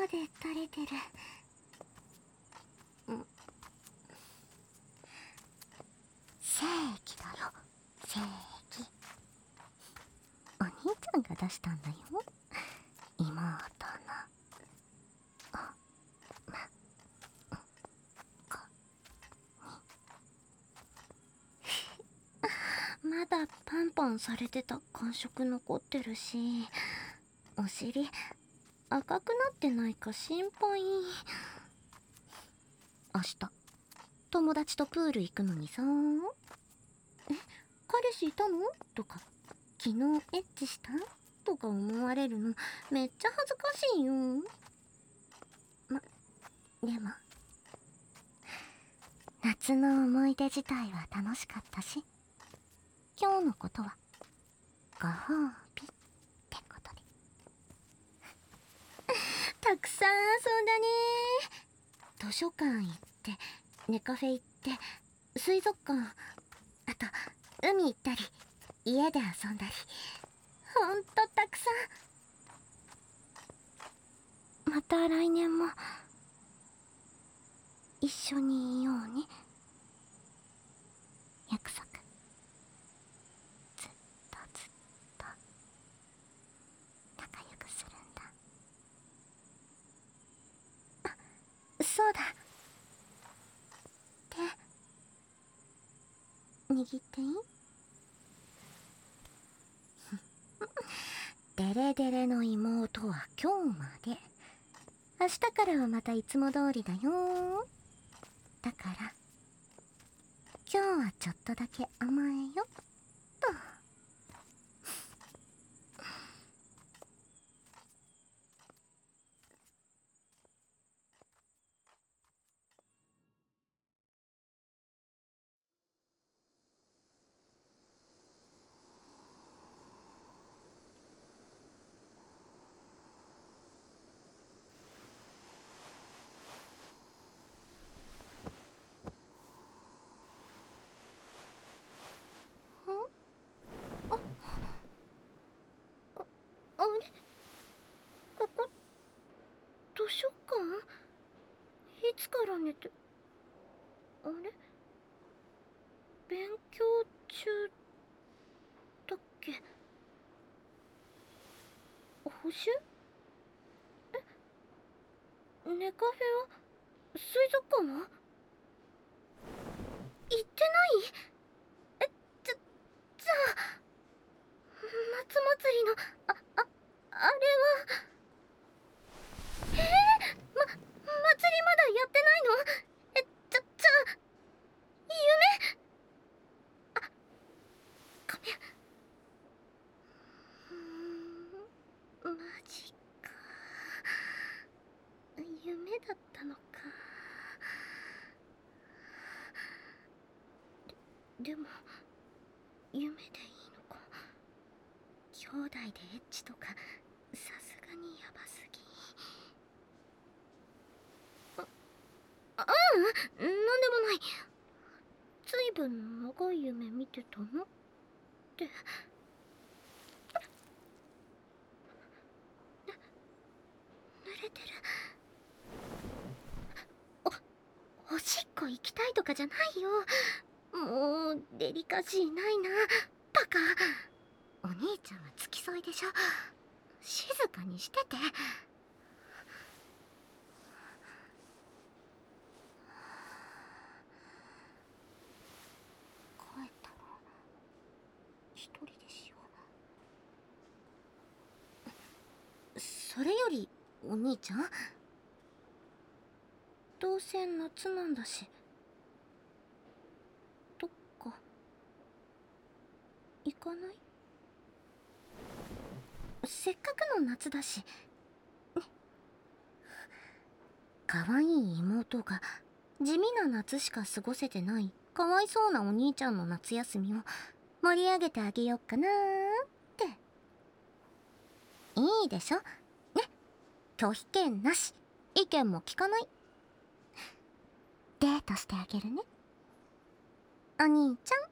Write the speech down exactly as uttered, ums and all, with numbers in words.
まで垂れてる。ん正義だよ、正義。お兄ちゃんが出したんだよ、妹の。あ、ま、こまだパンパンされてた感触残ってるし、お尻赤くなってないか心配。明日友達とプール行くのにさ、え、彼氏いたのとか、昨日エッチしたとか思われるのめっちゃ恥ずかしいよ。ま、でも夏の思い出自体は楽しかったし、今日のことはご褒美ってことで。たくさん遊んだね。図書館行って、ネカフェ行って、水族館、あと海行ったり、家で遊んだり、ほんとたくさん。また来年も一緒にいようね。約束。ずっとずっと仲良くするんだ。あ、そうだ。手握っていい？デレデレの妹は今日まで。明日からはまたいつも通りだよ。だから今日はちょっとだけ甘えよっと。あれ、ここ図書館？いつから寝て、あれ、勉強中だっけ？補習？え、ネカフェは？水族館は？行ってない？え、じゃ、じゃあ夏祭りの、あ、あ、あれは。えー、ま、祭りまだやってないの？え、じゃ、じゃあ、夢？あ、ごめん。うーん、マジか。夢だったのか。で、でも、夢でいいのか。兄弟でエッチとか、さすがにヤバすぎ。あ、ううん、なんでもない。ずいぶん長い夢見てたのって。濡れてる。お、おしっこ行きたいとかじゃないよ。もうデリカシーないな、バカ。お兄ちゃんは付き添いでしょ。静かにしてて。帰ったの一人でしよう。それよりお兄ちゃん、どうせ夏なんだし、どっか行かない？せっかくの夏だしね。かわいい妹が地味な夏しか過ごせてないかわいそうなお兄ちゃんの夏休みを盛り上げてあげよっかなーって。いいでしょね。拒否権なし、意見も聞かない。デートしてあげるね、お兄ちゃん。